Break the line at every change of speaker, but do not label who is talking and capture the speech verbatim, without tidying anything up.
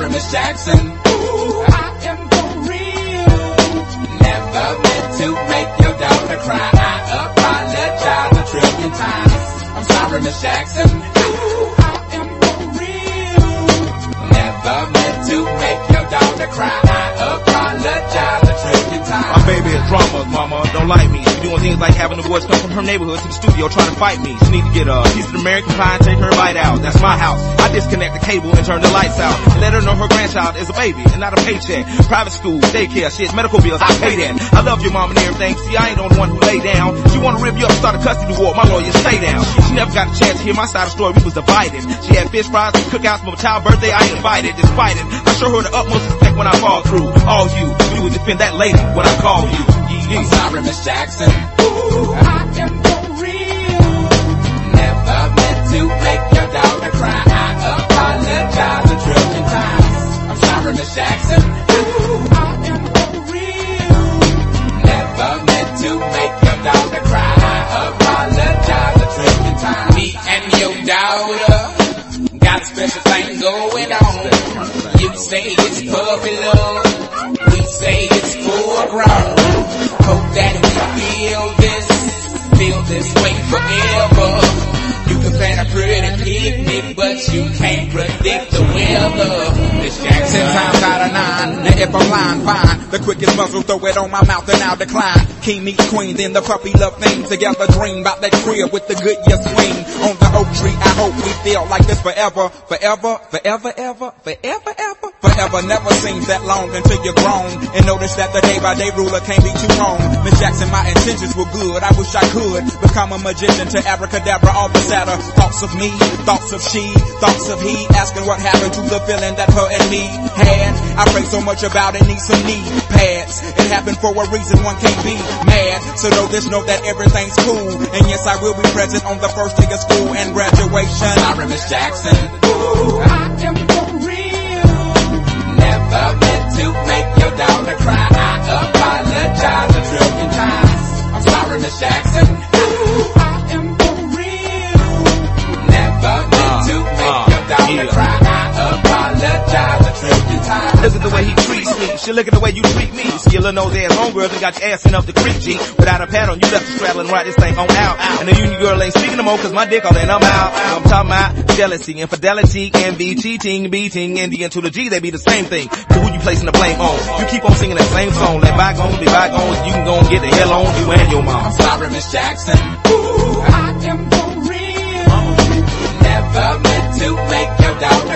sorry, Miss Jackson. Ooh, I am for real. Never meant to make your daughter cry. I apologize a trillion times. I'm sorry, Miss Jackson. Ooh, I am for real. Never meant to make your daughter cry. I apologize a trillion times.
My baby is drama, mama, don't like me. She doing things like having the boys come from her neighborhood to the studio trying to fight me. She need to get a piece of American pie and take her bite out. That's my house. I disconnect the cable and turn the lights out. Let her know her grandchild is a baby and not a paycheck. Private school, daycare, shit, medical bills, I pay that. I love your mom and everything. See, I ain't the one who lay down. She wanna rip you up, start a custody war. My lawyer, stay down. She never got a chance to hear my side of the story. We was divided. She had fish fries and cookouts for my child's birthday. I invited, despite it. I show her the utmost respect when I fall through. All you, you would defend that lady when I call you. Yeah.
I'm sorry, Miss Jackson. Ooh, I am for real. Never meant to make your daughter cry. I apologize a trillion times. I'm sorry, Miss Jackson. Ooh, I am for real. Never meant to make your daughter cry. I apologize a trillion times. Me and your daughter got a special thing going on. You say it's puppy love, we say it's full grown. Hope that we feel this, feel this way forever. You can plan a pretty picnic, but you can't predict the weather. Miss Jackson.
Ten times out of nine, now if I'm lying, fine. The quickest muzzle, throw it on my mouth and I'll decline. King meets queen, then the puppy love thing. Together dream about that crib with the good year swing. On the oak tree, I hope we feel like this forever. Forever, forever, ever, forever, ever. Forever never seems that long until you're grown. And notice that the day by day ruler can't be too wrong. Miss Jackson, my intentions were good. I wish I could become a magician to abracadabra all the sadder. Thoughts of me, thoughts of she, thoughts of he. Asking what happened to the feeling that her and me had. I pray so much about it, need some knee pads. It happened for a reason, one can't be mad. So know this, know that everything's cool. And yes, I will be present on the first day of school and graduation.
Sorry, Miss Jackson. Ooh, I am for real. Never meant to make your daughter cry. I apologize a trillion times. I'm sorry, Miss Jackson. Ooh, I am for real. Never meant to make your daughter cry. I apologize a trillion times.
Look at the way he treats me. She look at the way you treat me. See your little nose ass homegirl and got your ass in up the creek, G. Without a pad on, you left the straddle and ride this thing on out. And the union girl ain't speaking no more cause my dick all in, I'm out. I'm talking about jealousy, infidelity, envy, cheating, beating, and the N to the G, they be the same thing. But who you placing the blame on? You keep on singing that same song. Let bygones be bygones. You can go and get the hell on you and your mom.
I'm sorry, Miss Jackson. Ooh, I am for real. Never meant to make your daughter